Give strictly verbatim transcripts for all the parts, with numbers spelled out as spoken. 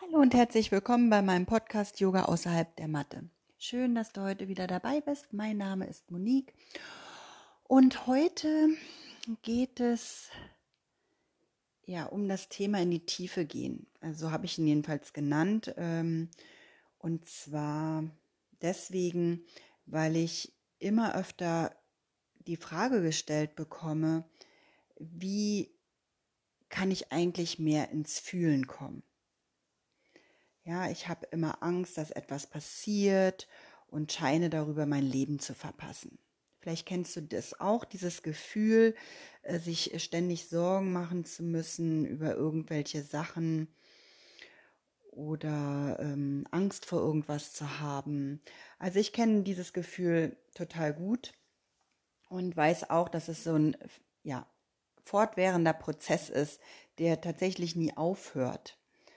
Hallo und herzlich willkommen bei meinem Podcast Yoga außerhalb der Matte. Schön, dass du heute wieder dabei bist. Mein Name ist Monique und heute geht es ja um das Thema in die Tiefe gehen. Also so habe ich ihn jedenfalls genannt. Ähm, und zwar deswegen, weil ich immer öfter die Frage gestellt bekomme, wie kann ich eigentlich mehr ins Fühlen kommen? Ja, ich habe immer Angst, dass etwas passiert und scheine darüber mein Leben zu verpassen. Vielleicht kennst du das auch, dieses Gefühl, äh, sich ständig Sorgen machen zu müssen über irgendwelche Sachen oder ähm, Angst vor irgendwas zu haben. Also ich kenne dieses Gefühl total gut und weiß auch, dass es so ein ja, fortwährender Prozess ist, der tatsächlich nie aufhört.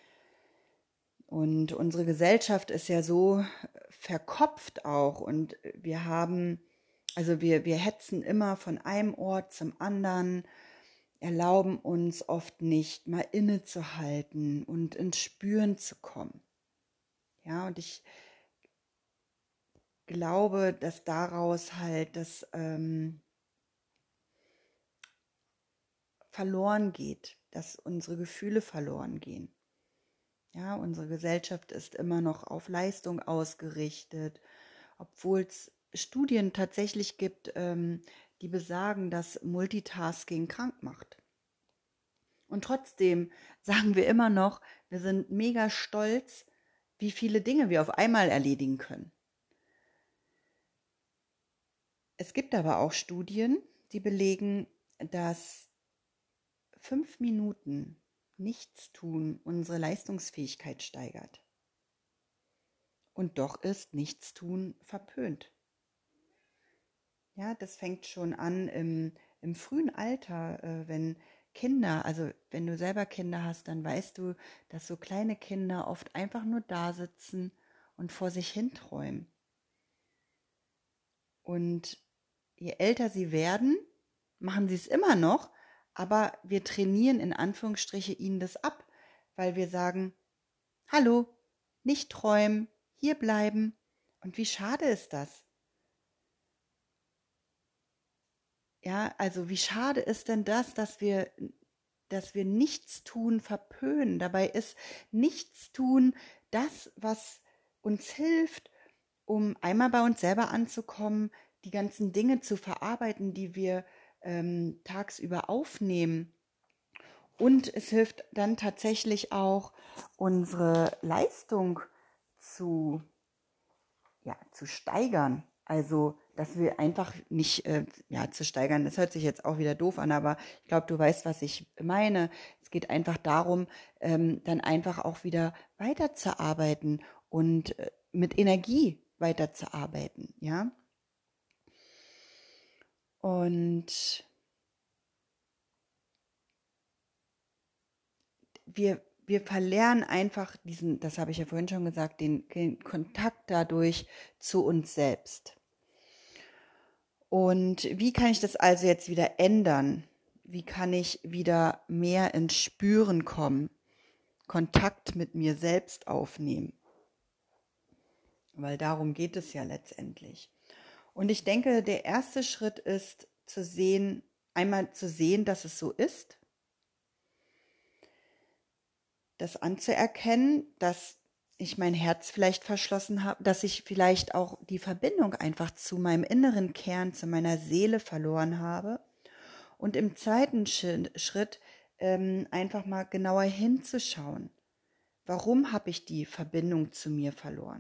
Und unsere Gesellschaft ist ja so verkopft auch und wir haben, also wir, wir hetzen immer von einem Ort zum anderen, erlauben uns oft nicht, mal innezuhalten und ins Spüren zu kommen. Ja, und ich glaube, dass daraus halt das ähm, verloren geht, dass unsere Gefühle verloren gehen. Ja, unsere Gesellschaft ist immer noch auf Leistung ausgerichtet, obwohl es Studien tatsächlich gibt, ähm, die besagen, dass Multitasking krank macht. Und trotzdem sagen wir immer noch, wir sind mega stolz, wie viele Dinge wir auf einmal erledigen können. Es gibt aber auch Studien, die belegen, dass fünf Minuten Nichtstun unsere Leistungsfähigkeit steigert. Und doch ist Nichtstun verpönt. Ja, das fängt schon an im, im frühen Alter, äh, wenn Kinder, also wenn du selber Kinder hast, dann weißt du, dass so kleine Kinder oft einfach nur da sitzen und vor sich hin träumen. Und je älter sie werden, machen sie es immer noch, aber wir trainieren in Anführungsstriche ihnen das ab, weil wir sagen, hallo, nicht träumen, hier bleiben. Und wie schade ist das? Ja, also wie schade ist denn das, dass wir, dass wir Nichtstun verpönen. Dabei ist Nichtstun das, was uns hilft, um einmal bei uns selber anzukommen, die ganzen Dinge zu verarbeiten, die wir ähm, tagsüber aufnehmen. Und es hilft dann tatsächlich auch, unsere Leistung zu ja, zu steigern. Also, dass wir einfach nicht, äh, ja, zu steigern, das hört sich jetzt auch wieder doof an, aber ich glaube, du weißt, was ich meine. Es geht einfach darum, ähm, dann einfach auch wieder weiterzuarbeiten und äh, mit Energie weiterzuarbeiten, ja. Und wir, wir verlernen einfach diesen, das habe ich ja vorhin schon gesagt, den, den Kontakt dadurch zu uns selbst. Und wie kann ich das also jetzt wieder ändern? Wie kann ich wieder mehr ins Spüren kommen, Kontakt mit mir selbst aufnehmen? Weil darum geht es ja letztendlich. Und ich denke, der erste Schritt ist zu sehen, einmal zu sehen, dass es so ist, das anzuerkennen, dass ich mein Herz vielleicht verschlossen habe, dass ich vielleicht auch die Verbindung einfach zu meinem inneren Kern, zu meiner Seele verloren habe. Und im zweiten Schritt ähm, einfach mal genauer hinzuschauen. Warum habe ich die Verbindung zu mir verloren?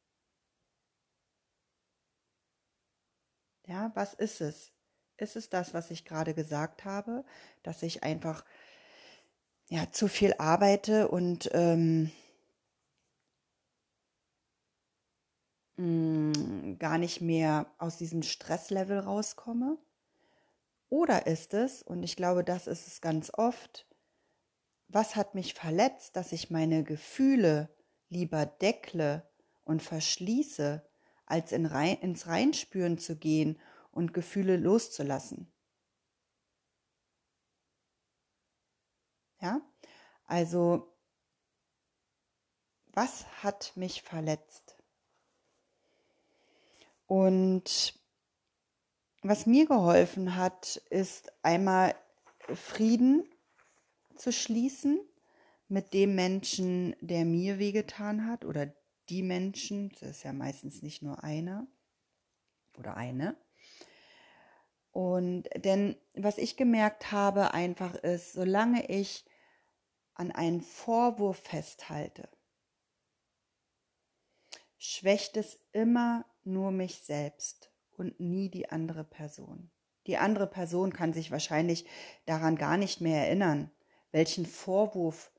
Ja, was ist es? Ist es das, was ich gerade gesagt habe, dass ich einfach ja, zu viel arbeite und ähm, mh, gar nicht mehr aus diesem Stresslevel rauskomme? Oder ist es, und ich glaube, das ist es ganz oft, was hat mich verletzt, dass ich meine Gefühle lieber deckle und verschließe, als in rein, ins Reinspüren zu gehen und Gefühle loszulassen? Ja, also Was hat mich verletzt? Und was mir geholfen hat, ist einmal Frieden zu schließen mit dem Menschen, der mir wehgetan hat, oder die Menschen, das ist ja meistens nicht nur einer oder eine. Und denn was ich gemerkt habe einfach ist, solange ich an einen Vorwurf festhalte, schwächt es immer nur mich selbst und nie die andere Person. Die andere Person kann sich wahrscheinlich daran gar nicht mehr erinnern, welchen Vorwurf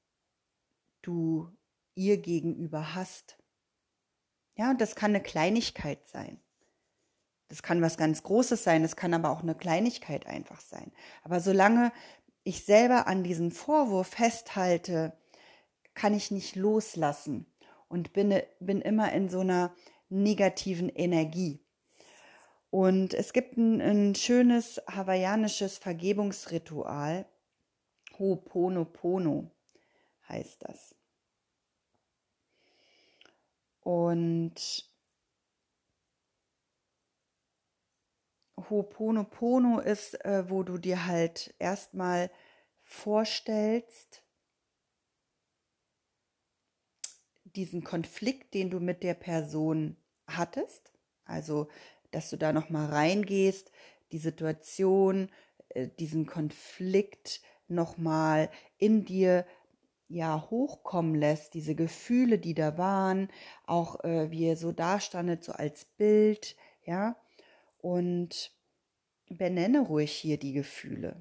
du ihr gegenüber hast. Ja, und das kann eine Kleinigkeit sein. Das kann was ganz Großes sein, das kann aber auch eine Kleinigkeit einfach sein. Aber solange ich selber an diesem Vorwurf festhalte, kann ich nicht loslassen und bin, bin immer in so einer negativen Energie. Und es gibt ein, ein schönes hawaiianisches Vergebungsritual, Ho'oponopono heißt das. Und Ho'oponopono ist, äh, wo du dir halt erstmal vorstellst, diesen Konflikt, den du mit der Person hattest, also dass du da nochmal reingehst, die Situation, äh, diesen Konflikt nochmal in dir ja hochkommen lässt, diese Gefühle, die da waren, auch äh, wie er so dastandet, so als Bild, ja, und benenne ruhig hier die Gefühle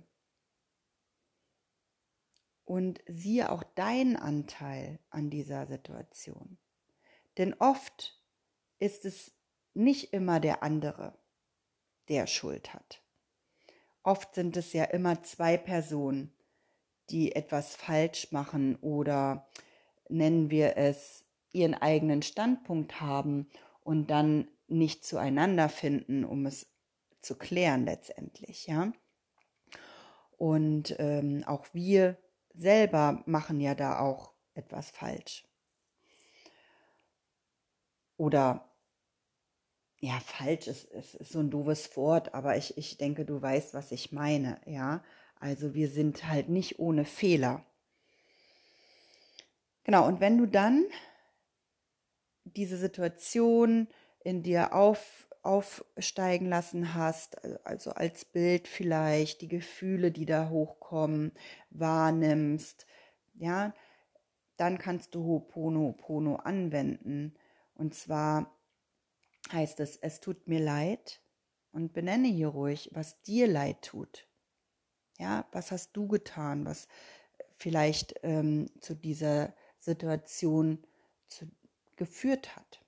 und siehe auch deinen Anteil an dieser Situation. Denn oft ist es nicht immer der andere, der Schuld hat. Oft sind es ja immer zwei Personen, die etwas falsch machen oder nennen wir es, ihren eigenen Standpunkt haben und dann nicht zueinander finden, um es zu klären letztendlich, ja. Und ähm, auch wir selber machen ja da auch etwas falsch. Oder, ja, falsch ist, ist, ist so ein doofes Wort, aber ich, ich denke, du weißt, was ich meine, ja. Also wir sind halt nicht ohne Fehler. Genau, und wenn du dann diese Situation in dir auf, aufsteigen lassen hast, also als Bild vielleicht, die Gefühle, die da hochkommen, wahrnimmst, ja, dann kannst du Ho'oponopono anwenden. Und zwar heißt es, es tut mir leid, und benenne hier ruhig, was dir leid tut. Ja, was hast du getan, was vielleicht ähm, zu dieser Situation zu, geführt hat.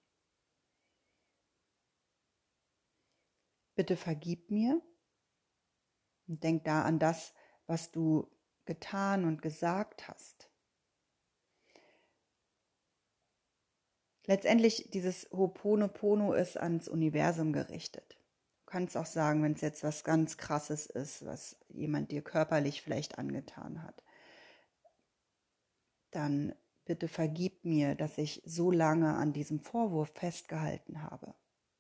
Bitte vergib mir und denk da an das, was du getan und gesagt hast. Letztendlich, dieses Ho'oponopono ist ans Universum gerichtet. Du kannst auch sagen, wenn es jetzt was ganz Krasses ist, was jemand dir körperlich vielleicht angetan hat, dann bitte vergib mir, dass ich so lange an diesem Vorwurf festgehalten habe.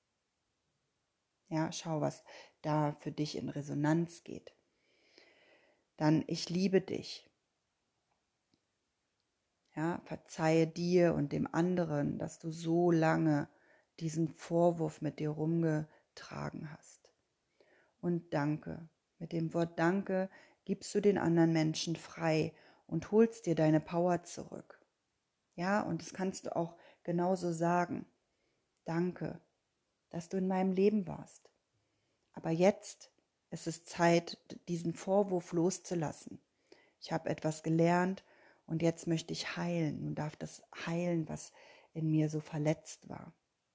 Ja, schau, was da für dich in Resonanz geht. Dann, ich liebe dich. Ja, verzeihe dir und dem anderen, dass du so lange diesen Vorwurf mit dir rumgetragen hast. Und danke. Mit dem Wort Danke gibst du den anderen Menschen frei und holst dir deine Power zurück. Ja, und das kannst du auch genauso sagen. Danke, dass du in meinem Leben warst. Aber jetzt ist es Zeit, diesen Vorwurf loszulassen. Ich habe etwas gelernt und jetzt möchte ich heilen und darf das heilen, was in mir so verletzt war.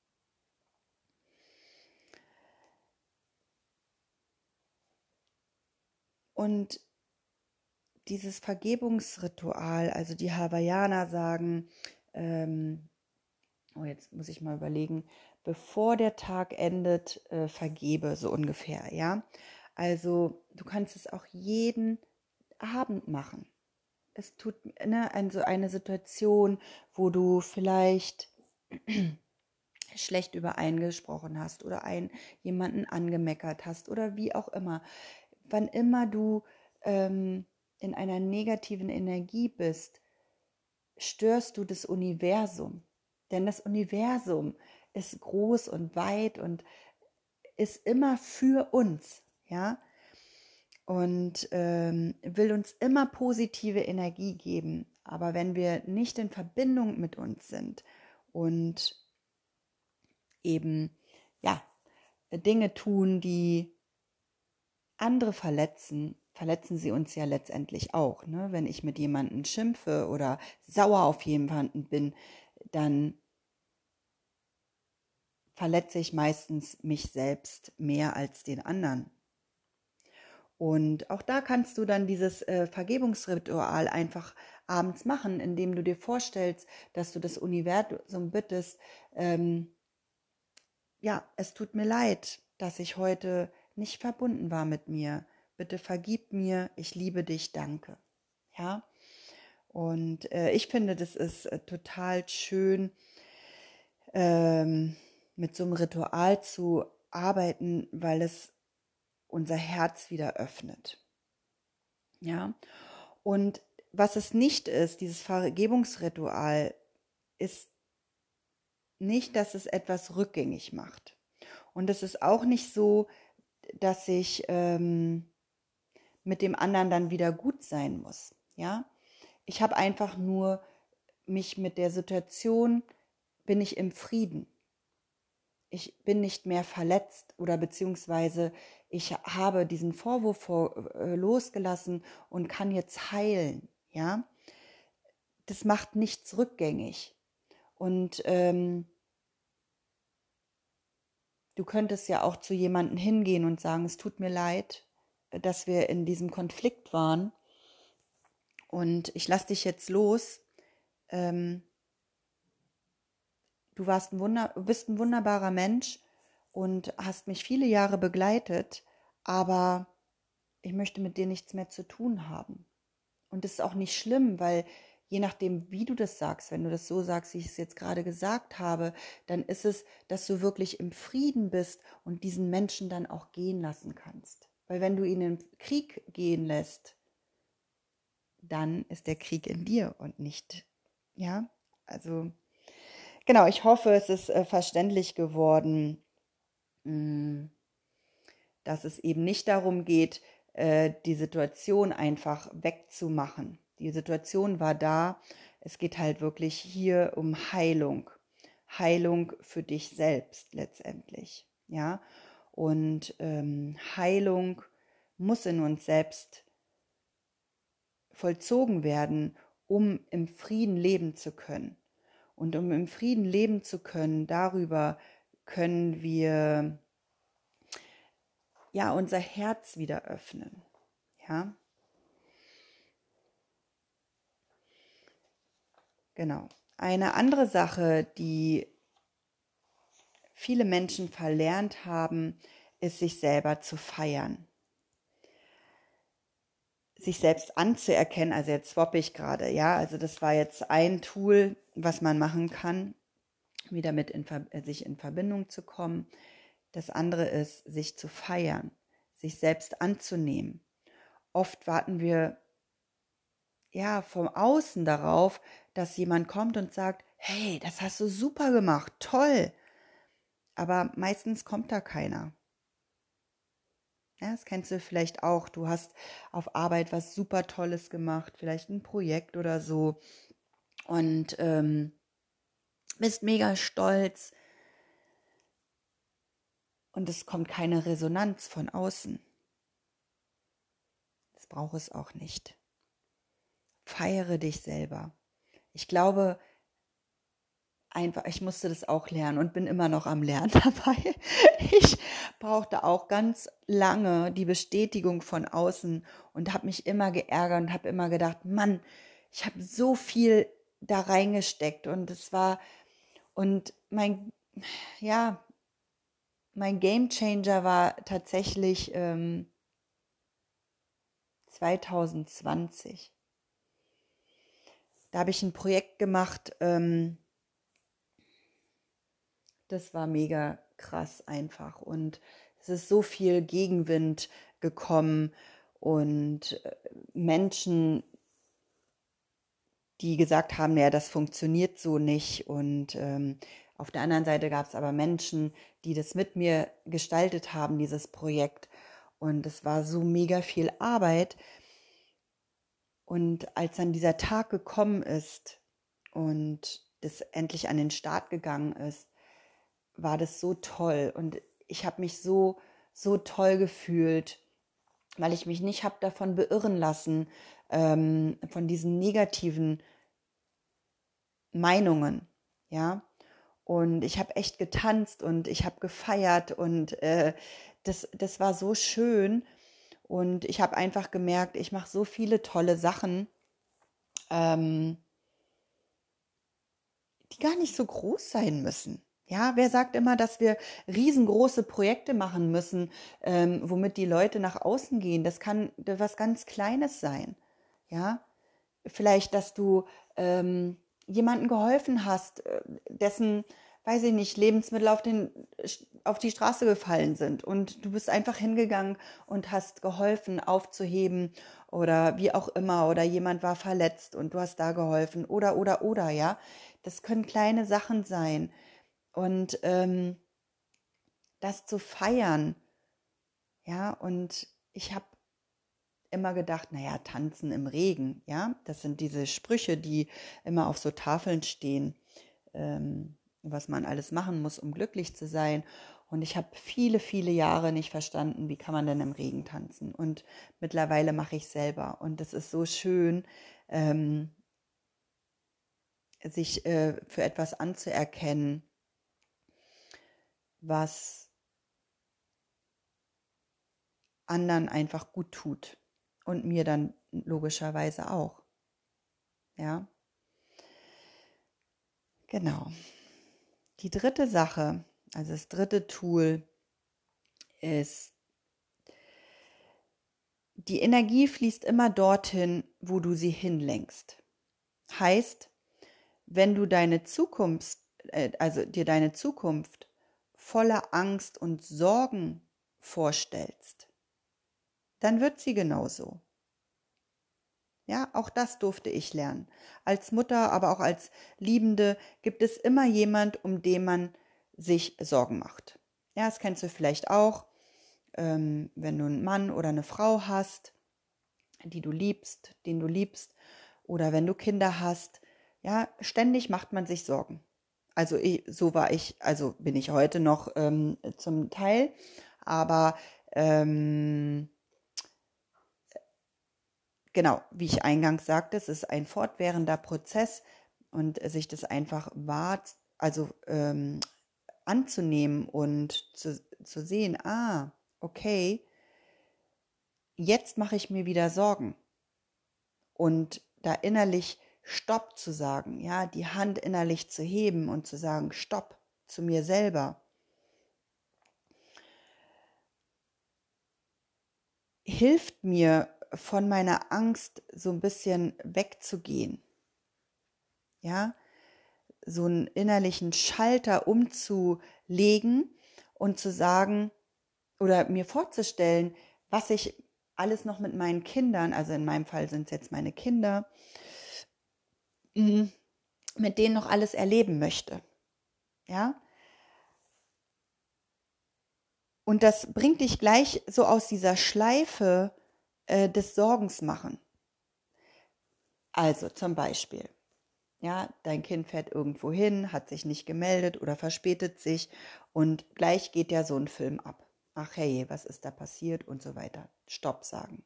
Und dieses Vergebungsritual, also die Hawaiianer sagen, ähm, oh, jetzt muss ich mal überlegen, bevor der Tag endet, äh, vergebe, so ungefähr, ja. Also du kannst es auch jeden Abend machen. es tut, ne, also eine Situation, wo du vielleicht schlecht über einen gesprochen hast oder einen jemanden angemeckert hast oder wie auch immer. Wann immer du ähm, in einer negativen Energie bist, störst du das Universum. Denn das Universum ist groß und weit und ist immer für uns, ja, und ähm, will uns immer positive Energie geben. Aber wenn wir nicht in Verbindung mit uns sind und eben, ja, Dinge tun, die andere verletzen, verletzen sie uns ja letztendlich auch. Ne? Wenn ich mit jemandem schimpfe oder sauer auf jemanden bin, dann verletze ich meistens mich selbst mehr als den anderen. Und auch da kannst du dann dieses äh, Vergebungsritual einfach abends machen, indem du dir vorstellst, dass du das Universum bittest, ähm, ja, es tut mir leid, dass ich heute nicht verbunden war mit mir. Bitte vergib mir, ich liebe dich, danke. Ja, und äh, ich finde, das ist äh, total schön, ähm, mit so einem Ritual zu arbeiten, weil es unser Herz wieder öffnet. Ja, und was es nicht ist, dieses Vergebungsritual, ist nicht, dass es etwas rückgängig macht. Und es ist auch nicht so, dass ich ähm, mit dem anderen dann wieder gut sein muss. Ja, ich habe einfach nur mich mit der Situation, bin ich im Frieden. Ich bin nicht mehr verletzt oder beziehungsweise ich habe diesen Vorwurf vor, äh, losgelassen und kann jetzt heilen. Ja, das macht nichts rückgängig. Und ähm, du könntest ja auch zu jemandem hingehen und sagen, es tut mir leid, dass wir in diesem Konflikt waren und ich lasse dich jetzt los. Ähm, du warst ein Wunder, bist ein wunderbarer Mensch und hast mich viele Jahre begleitet, aber ich möchte mit dir nichts mehr zu tun haben. Und das ist auch nicht schlimm, weil je nachdem, wie du das sagst, wenn du das so sagst, wie ich es jetzt gerade gesagt habe, dann ist es, dass du wirklich im Frieden bist und diesen Menschen dann auch gehen lassen kannst. Weil wenn du ihn in den Krieg gehen lässt, dann ist der Krieg in dir und nicht, ja, also genau, ich hoffe, es ist äh, verständlich geworden, mh, dass es eben nicht darum geht, äh, die Situation einfach wegzumachen. Die Situation war da. Es geht halt wirklich hier um Heilung. Heilung für dich selbst letztendlich. Ja? Und ähm, Heilung muss in uns selbst vollzogen werden, um im Frieden leben zu können. Und um im Frieden leben zu können, darüber können wir ja unser Herz wieder öffnen. Ja, genau. Eine andere Sache, die viele Menschen verlernt haben, ist, sich selber zu feiern. Sich selbst anzuerkennen, also jetzt swappe ich gerade, ja, also das war jetzt ein Tool, was man machen kann, wieder mit in, sich in Verbindung zu kommen. Das andere ist, sich zu feiern, sich selbst anzunehmen. Oft warten wir ja vom Außen darauf, dass jemand kommt und sagt, hey, das hast du super gemacht, toll. Aber meistens kommt da keiner. Ja, das kennst du vielleicht auch. Du hast auf Arbeit was super Tolles gemacht, vielleicht ein Projekt oder so und ähm, bist mega stolz und es kommt keine Resonanz von außen. Das braucht es auch nicht. Feiere dich selber. Ich glaube, einfach, ich musste das auch lernen und bin immer noch am Lernen dabei. Ich brauchte auch ganz lange die Bestätigung von außen und habe mich immer geärgert und habe immer gedacht, Mann, ich habe so viel da reingesteckt und es war, und mein, ja, mein Gamechanger war tatsächlich ähm, zwanzig zwanzig. Da habe ich ein Projekt gemacht, ähm, das war mega krass einfach. Und es ist so viel Gegenwind gekommen und äh, Menschen, die gesagt haben, ja, das funktioniert so nicht. Und ähm, auf der anderen Seite gab es aber Menschen, die das mit mir gestaltet haben, dieses Projekt. Und es war so mega viel Arbeit. Und als dann dieser Tag gekommen ist und das endlich an den Start gegangen ist, war das so toll. Und ich habe mich so, so toll gefühlt, weil ich mich nicht habe davon beirren lassen, ähm, von diesen negativen Meinungen, ja. Und ich habe echt getanzt und ich habe gefeiert und äh, das, das war so schön. Und ich habe einfach gemerkt, ich mache so viele tolle Sachen, ähm, die gar nicht so groß sein müssen. Ja, wer sagt immer, dass wir riesengroße Projekte machen müssen, ähm, womit die Leute nach außen gehen? Das kann was ganz Kleines sein. Ja, vielleicht, dass du ähm, jemandem geholfen hast, äh, dessen, weiß ich nicht, Lebensmittel auf den, auf die Straße gefallen sind und du bist einfach hingegangen und hast geholfen aufzuheben oder wie auch immer, oder jemand war verletzt und du hast da geholfen oder, oder, oder, ja. Das können kleine Sachen sein und ähm, das zu feiern, ja, und ich habe immer gedacht, naja, tanzen im Regen, ja, das sind diese Sprüche, die immer auf so Tafeln stehen, ähm, was man alles machen muss, um glücklich zu sein. Und ich habe viele, viele Jahre nicht verstanden, wie kann man denn im Regen tanzen. Und mittlerweile mache ich selber. Und das ist so schön, ähm, sich äh, für etwas anzuerkennen, was anderen einfach gut tut. Und mir dann logischerweise auch. Ja, genau. Die dritte Sache, also das dritte Tool ist, die Energie fließt immer dorthin, wo du sie hinlenkst. Heißt, wenn du deine Zukunft, äh, also dir deine Zukunft voller Angst und Sorgen vorstellst, dann wird sie genauso. Ja, auch das durfte ich lernen. Als Mutter, aber auch als Liebende gibt es immer jemand, um den man sich Sorgen macht. Ja, das kennst du vielleicht auch, ähm, wenn du einen Mann oder eine Frau hast, die du liebst, den du liebst, oder wenn du Kinder hast. Ja, ständig macht man sich Sorgen. Also ich, so war ich, also bin ich heute noch ähm, zum Teil, aber ähm, genau, wie ich eingangs sagte, es ist ein fortwährender Prozess und sich das einfach wahr, also ähm, anzunehmen und zu, zu sehen, ah, okay, jetzt mache ich mir wieder Sorgen und da innerlich Stopp zu sagen, ja, die Hand innerlich zu heben und zu sagen, Stopp zu mir selber, hilft mir von meiner Angst so ein bisschen wegzugehen, ja, so einen innerlichen Schalter umzulegen und zu sagen oder mir vorzustellen, was ich alles noch mit meinen Kindern, also in meinem Fall sind es jetzt meine Kinder, mit denen noch alles erleben möchte. Ja? Und das bringt dich gleich so aus dieser Schleife äh, des Sorgens machen. Also zum Beispiel, ja, dein Kind fährt irgendwo hin, hat sich nicht gemeldet oder verspätet sich und gleich geht ja so ein Film ab. Ach hey, was ist da passiert und so weiter. Stopp sagen.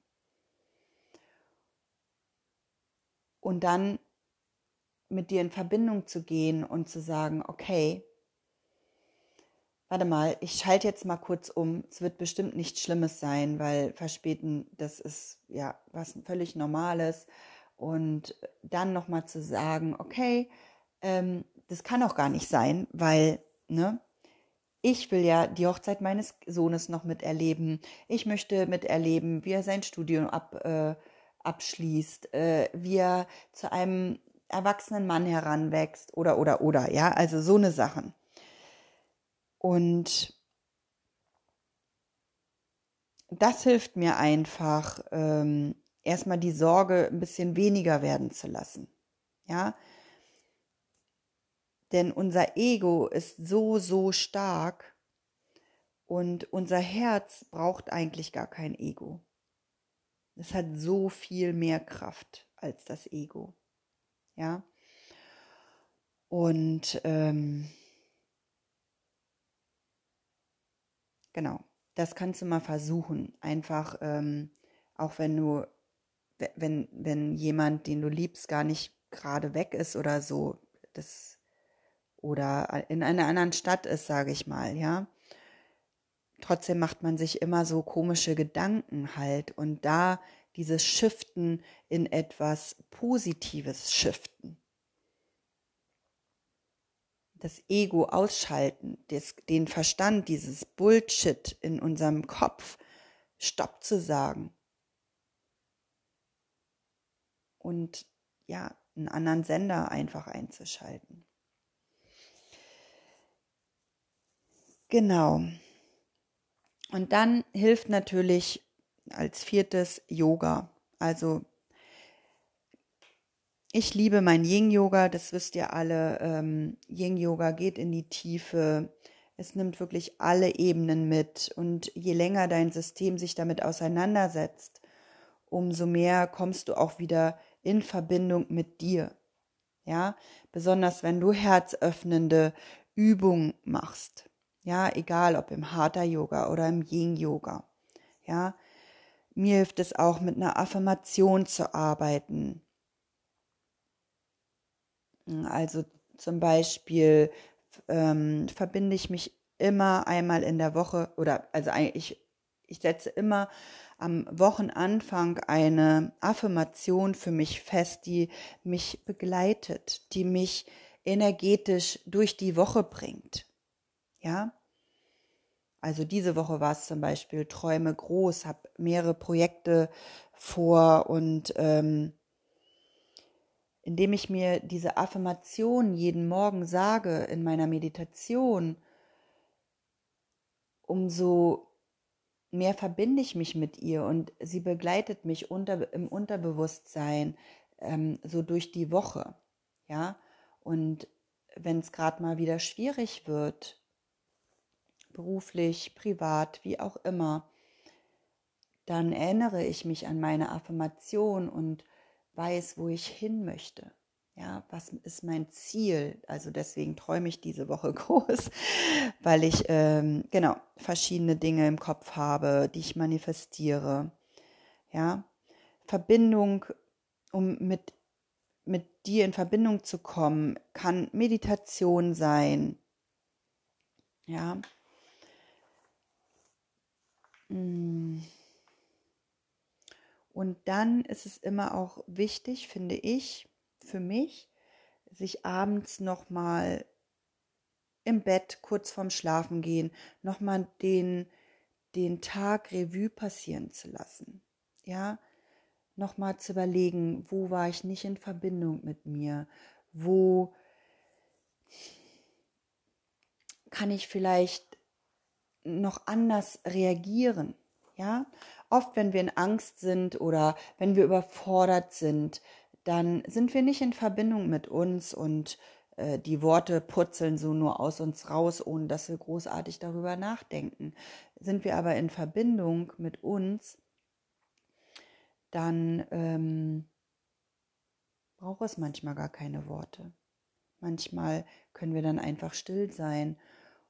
Und dann mit dir in Verbindung zu gehen und zu sagen, okay, warte mal, ich schalte jetzt mal kurz um. Es wird bestimmt nichts Schlimmes sein, weil verspäten, das ist ja was völlig Normales. Und dann nochmal zu sagen, okay, ähm, das kann auch gar nicht sein, weil, ne, ich will ja die Hochzeit meines Sohnes noch miterleben. Ich möchte miterleben, wie er sein Studium ab, äh, abschließt, äh, wie er zu einem erwachsenen Mann heranwächst oder, oder, oder, ja, also so eine Sachen. Und das hilft mir einfach, ähm, erstmal die Sorge ein bisschen weniger werden zu lassen, ja. Denn unser Ego ist so, so stark und unser Herz braucht eigentlich gar kein Ego. Es hat so viel mehr Kraft als das Ego, ja. Und ähm, genau, das kannst du mal versuchen. Einfach, ähm, auch wenn du, wenn, wenn jemand, den du liebst, gar nicht gerade weg ist oder so, das, oder in einer anderen Stadt ist, sage ich mal, ja. Trotzdem macht man sich immer so komische Gedanken halt und da dieses Shiften in etwas Positives shiften. Das Ego ausschalten, das, den Verstand, dieses Bullshit in unserem Kopf, Stopp zu sagen und ja, einen anderen Sender einfach einzuschalten. Genau. Und dann hilft natürlich als viertes Yoga. Also ich liebe mein Yin-Yoga, das wisst ihr alle. Ähm, Yin-Yoga geht in die Tiefe. Es nimmt wirklich alle Ebenen mit. Und je länger dein System sich damit auseinandersetzt, umso mehr kommst du auch wieder in Verbindung mit dir. Ja, besonders wenn du herzöffnende Übungen machst. Ja, egal ob im Hatha-Yoga oder im Yin-Yoga. Ja, mir hilft es auch, mit einer Affirmation zu arbeiten. Also zum Beispiel ähm, verbinde ich mich immer einmal in der Woche oder also ich, ich setze immer am Wochenanfang eine Affirmation für mich fest, die mich begleitet, die mich energetisch durch die Woche bringt. Ja, also diese Woche war es zum Beispiel Träume groß, habe mehrere Projekte vor und ähm, indem ich mir diese Affirmation jeden Morgen sage in meiner Meditation, umso mehr verbinde ich mich mit ihr und sie begleitet mich unter, im Unterbewusstsein ähm, so durch die Woche. Ja, und wenn es gerade mal wieder schwierig wird, beruflich, privat, wie auch immer, dann erinnere ich mich an meine Affirmation und weiß, wo ich hin möchte. Ja, was ist mein Ziel? Also deswegen träume ich diese Woche groß, weil ich ähm, genau verschiedene Dinge im Kopf habe, die ich manifestiere. Ja, Verbindung, um mit mit dir in Verbindung zu kommen, kann Meditation sein. Ja. Und dann ist es immer auch wichtig, finde ich, für mich, sich abends nochmal im Bett kurz vorm Schlafengehen nochmal den, den Tag Revue passieren zu lassen. Ja, nochmal zu überlegen, wo war ich nicht in Verbindung mit mir, wo kann ich vielleicht noch anders reagieren. Ja, oft, wenn wir in Angst sind oder wenn wir überfordert sind, dann sind wir nicht in Verbindung mit uns und äh, die Worte purzeln so nur aus uns raus, ohne dass wir großartig darüber nachdenken. Sind wir aber in Verbindung mit uns, dann ähm, braucht es manchmal gar keine Worte. Manchmal können wir dann einfach still sein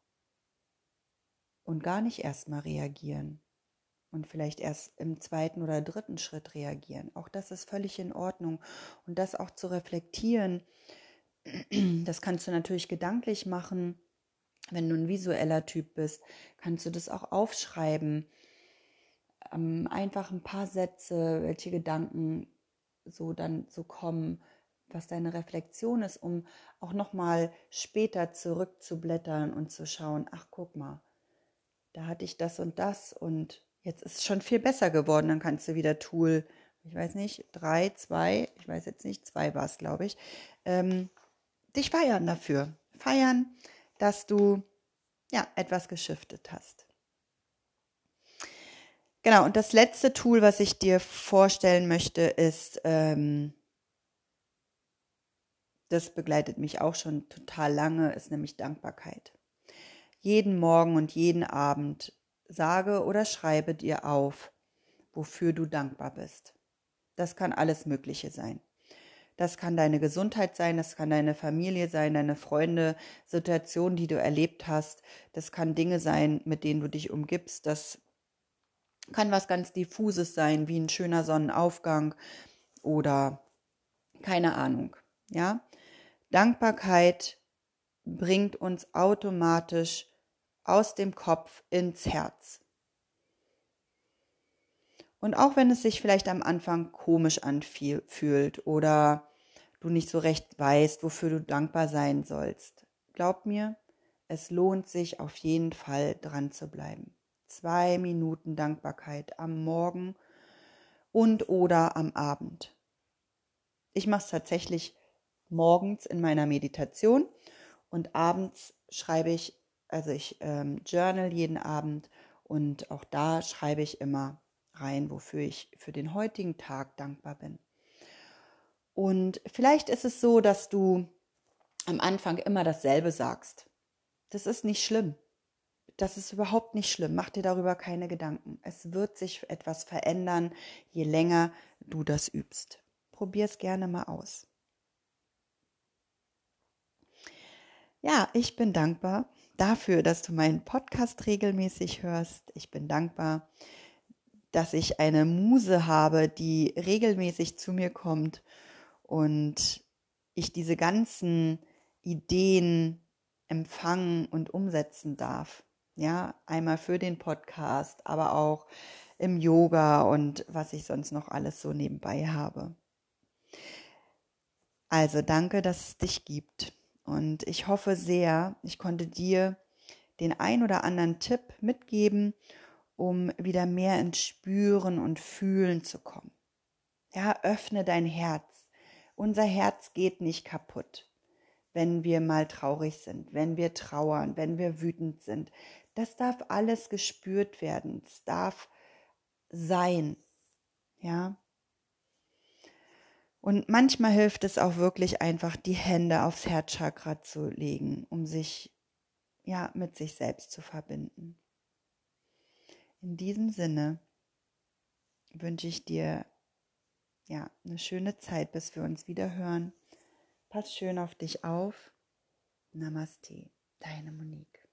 und gar nicht erstmal reagieren. Und vielleicht erst im zweiten oder dritten Schritt reagieren. Auch das ist völlig in Ordnung. Und das auch zu reflektieren, das kannst du natürlich gedanklich machen. Wenn du ein visueller Typ bist, kannst du das auch aufschreiben. Ähm, einfach ein paar Sätze, welche Gedanken so dann so kommen, was deine Reflexion ist, um auch nochmal später zurückzublättern und zu schauen, ach guck mal, da hatte ich das und das und jetzt ist es schon viel besser geworden, dann kannst du wieder Tool, ich weiß nicht, drei, zwei, ich weiß jetzt nicht, zwei war es, glaube ich, ähm, dich feiern dafür. Feiern, dass du ja etwas geschiftet hast. Genau, und das letzte Tool, was ich dir vorstellen möchte, ist, ähm, das begleitet mich auch schon total lange, ist nämlich Dankbarkeit. Jeden Morgen und jeden Abend sage oder schreibe dir auf, wofür du dankbar bist. Das kann alles Mögliche sein. Das kann deine Gesundheit sein, das kann deine Familie sein, deine Freunde, Situationen, die du erlebt hast. Das kann Dinge sein, mit denen du dich umgibst. Das kann was ganz Diffuses sein, wie ein schöner Sonnenaufgang oder keine Ahnung. Ja? Dankbarkeit bringt uns automatisch aus dem Kopf ins Herz. Und auch wenn es sich vielleicht am Anfang komisch anfühlt oder du nicht so recht weißt, wofür du dankbar sein sollst, glaub mir, es lohnt sich auf jeden Fall dran zu bleiben. Zwei Minuten Dankbarkeit am Morgen und oder am Abend. Ich mache es tatsächlich morgens in meiner Meditation und abends schreibe ich, also ich ähm, journal jeden Abend und auch da schreibe ich immer rein, wofür ich für den heutigen Tag dankbar bin. Und vielleicht ist es so, dass du am Anfang immer dasselbe sagst. Das ist nicht schlimm. Das ist überhaupt nicht schlimm. Mach dir darüber keine Gedanken. Es wird sich etwas verändern, je länger du das übst. Probier es gerne mal aus. Ja, ich bin dankbar dafür, dass du meinen Podcast regelmäßig hörst. Ich bin dankbar, dass ich eine Muse habe, die regelmäßig zu mir kommt und ich diese ganzen Ideen empfangen und umsetzen darf. Ja, einmal für den Podcast, aber auch im Yoga und was ich sonst noch alles so nebenbei habe. Also danke, dass es dich gibt. Und ich hoffe sehr, ich konnte dir den ein oder anderen Tipp mitgeben, um wieder mehr ins Spüren und Fühlen zu kommen. Ja, öffne dein Herz. Unser Herz geht nicht kaputt, wenn wir mal traurig sind, wenn wir trauern, wenn wir wütend sind. Das darf alles gespürt werden. Es darf sein. Ja. Und manchmal hilft es auch wirklich einfach, die Hände aufs Herzchakra zu legen, um sich ja mit sich selbst zu verbinden. In diesem Sinne wünsche ich dir ja eine schöne Zeit, bis wir uns wieder hören. Pass schön auf dich auf. Namaste, deine Monique.